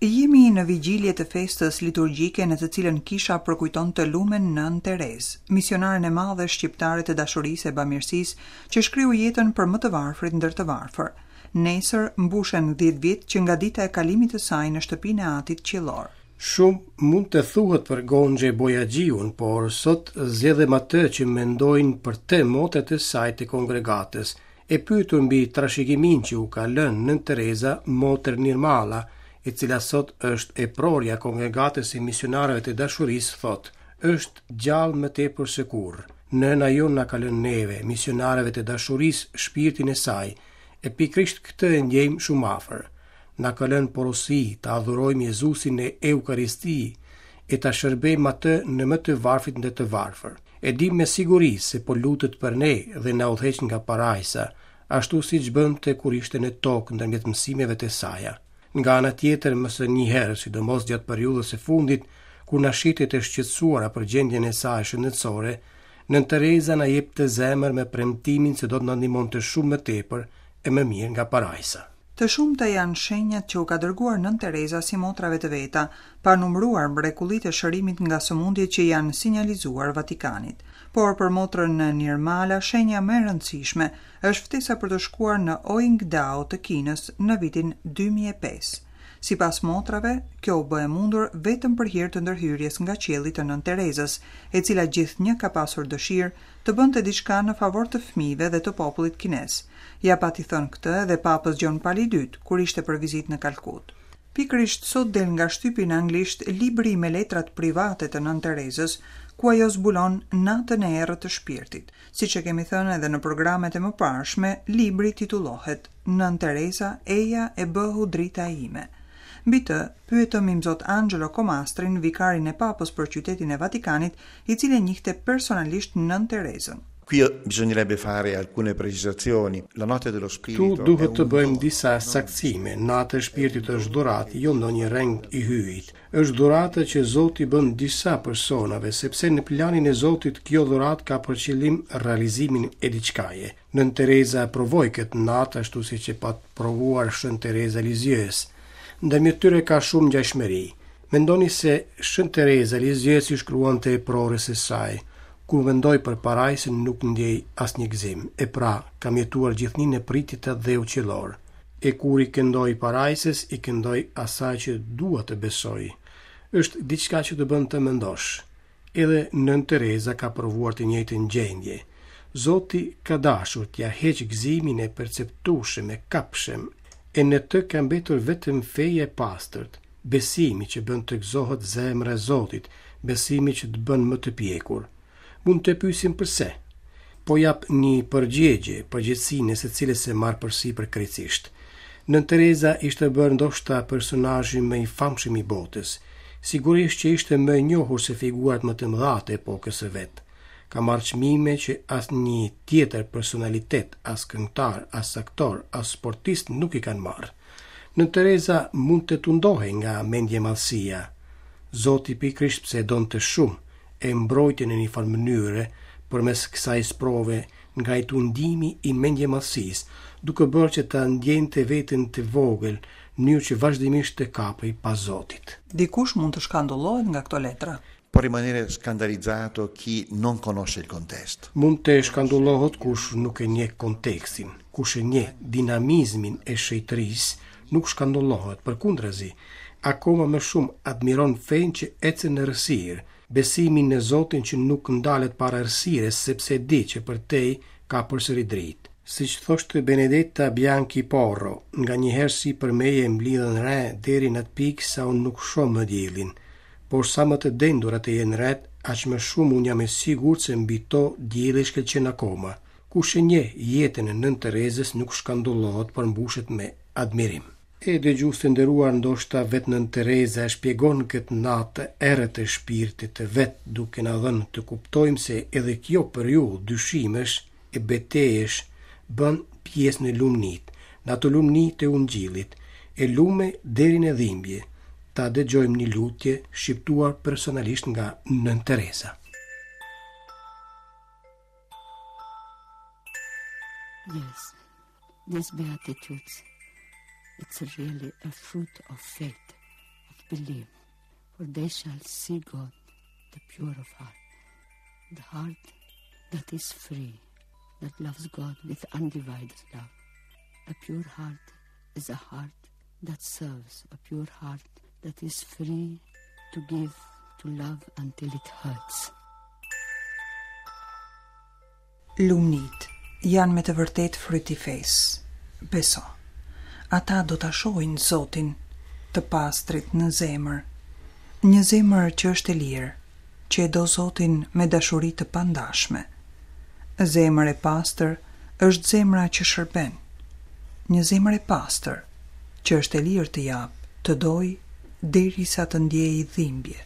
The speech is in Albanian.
Jemi në vigjilje të festës liturgjike në të cilën kisha përkujtonte lumen Nën Terezë, misionaren e madhe shqiptare të dashurisë e bamirësisë që shkriu jetën për më të varfrit ndër të varfër. Nesër mbushen 10 vjet që nga dita e kalimit të saj në shtëpinë e Atit qiellor. Shumë mund të thuhet për Gonxhe Bojaxhiun, por sot zgjedhem atë që mendojnë për të motret e saj të kongregatës, e pyetur mbi trashëgimin që u ka lënë Nën Tereza, motër Nirmala, e cila sot është e prorja kongregatës e misionarëve të dashurisë, thot: "Është gjallë më tepër se kurrë. Nëna jon na ka lënë neve, misionarëve të dashurisë, shpirtin e saj, e pikërisht këtë e ndjejmë shumë afër. Na ka lënë porosi të adhurojmë Jezusin në Eukaristi e ta shërbejmë atë në më të varfrit ndër të varfër. E dim me siguri se po lutet për ne dhe na udhëheq nga parajsa, ashtu siç bënte kur ishte në tokë ndërmjet mësimeve të saja. Nga ana tjetër, mëse një herë, sidomos gjatë periudhës së fundit, kur na shitet e shqetësuara për gjendjen e saj shëndetësore, Nën Tereza na jep të zemër me premtimin se do të na ndihmonte shumë më tepër e më mirë nga parajsa." Të shumta janë shenjat që u ka dërguar Nën Tereza si motrave të veta, pa numëruar mrekullitë e shërimit nga sëmundjet që janë sinjalizuar Vatikanit. Por për motrën Nirmala, shenja më e rëndësishme është ftesa për të shkuar në Qingdao të Kinës në vitin 2005. Sipas motrave, kjo u bë e mundur vetëm për hir të ndërhyrjes nga qielli të Nën Terezës, e cila gjithnjë ka pasur dëshirë të bënte diçka në favor të fëmijëve dhe të popullit kinez. Ja pati thënë këtë edhe Papës Gjon Pali II, kur ishte për vizitë në Kalkut. Pikërisht sot del nga shtypi në anglisht libri me letrat private të Nën Terezës, ku ajo zbulon natën e errët të shpirtit. Siç e kemi thënë edhe në programet e mëparshme, libri titullohet Nën Tereza, eja e bëhu drita ime. Mbi të, pyetëm imzot Angelo Comastrin, vikarin e Papës për qytetin e Vatikanit, i cili njihte personalisht Nën Terezën. Qui bisognerebbe fare alcune precisazioni. La notte dello spirito. Tu duhet të bëjmë disa saktësime. Nata e shpirtit është dhuratë, jo ndonjë reng i hyjit. Është dhuratë që Zoti bën disa personave, sepse në planin e Zotit kjo dhuratë ka për qëllim realizimin e diçkaje. Nën Tereza provoi këtë natë ashtu siç e pat provuar Shën Tereza Lisieux. Ndërmjet tyre ka shumë ngjashmëri. Mendoni se Shën Tereza Lisieux i shkruante e prorës së saj: "Kur mendoj për parajsën nuk ndjej asnjë gëzim, e pra kam jetuar gjithnjë në pritje të dheu qiellor. E kur i këndoj parajsës, i këndoj asaj që dua të besoj. Është diçka që të bën të mendosh." Edhe Nën Tereza ka provuar të njëjtën gjendje. Zoti ka dashur t'ja heq gëzimin e perceptueshëm e kapshëm, e në të ka mbetur vetëm feja e pastërt, besimi që bën të gëzohet zemra e Zotit, besimi që të bën më të pjekur. Mund të pyesim pse, po jap një përgjithësinë se cilës e marr përsipër krejtësisht. Nën Tereza ishte bërë ndoshta personazhi më i famshëm i botës, sigurisht që ishte më e njohur se figurat më të mëdha të epokës së vet. Ka marrë çmime që asnjë tjetër personalitet, as këngëtar, as aktor, as sportist nuk i kanë marrë. Nën Tereza mund të tundohej nga mendje madhësia. Zoti pikërisht pse e donte shumë e mbrojtje në një farë mënyre përmes kësaj sprove nga i tundimi i mendje madhësisë, duke bërë që ta ndjente veten të vogël, mënyrë që vazhdimisht të kapej pas Zotit. Dikush mund të shkandullohet nga këto letra. Può rimanere scandalizzato chi non conosce il contesto. Mund të shkandullohet kush nuk e njeh kontekstin, kush e njeh dinamizmin e shejtërisë, nuk shkandullohet, përkundrazi, akoma më shumë admiron fenë që ecën në rësirë, besimin në Zotin që nuk ndalet para errësirës, sepse di që për te ka përsëri dritë. Siç thoshte Benedetta Bianchi Porro, nga njëherë si për meje mblidhen re deri në atë pikë sa unë nuk shoh më diellin, por sa më të dendurat e jenë ret, aq më shumë unë jam e sigurt se mbi to dielli shkëlqen akoma. Kush e njeh jetën e Nën Terezës nuk shkandullohet, por mbushet me admirim. E dëgjues të nderuar, ndoshta vetë Nën Tereza shpjegon këtë natë errët e shpirtit të vet, duke na dhënë të kuptojmë se edhe kjo periudhë dyshimesh e betejësh bën pjesë në lumnit, në ato lumni të ungjillit, e lume deri në dhimbje. Ta dëgjojmë një lutje shqiptuar personalisht nga Nën Tereza. Yes, these beatitudes, it's really a fruit of faith. believe, for they shall see God, the pure of heart. The heart that is free, that loves God with undivided love. A pure heart is a heart that serves, a pure heart that is free to give, to love until it hurts. Lumnit janë me të vërtet fryt i fesë. Beso, ata do ta shohin Zotin të pastrit në zemër, një zemër që është e lirë, që e do Zotin me dashuri të pandashme. Zemër e pastër është zemra që shërben, një zemër e pastër që është e lirë të jap, të doj derisa të ndjejë dhimbje.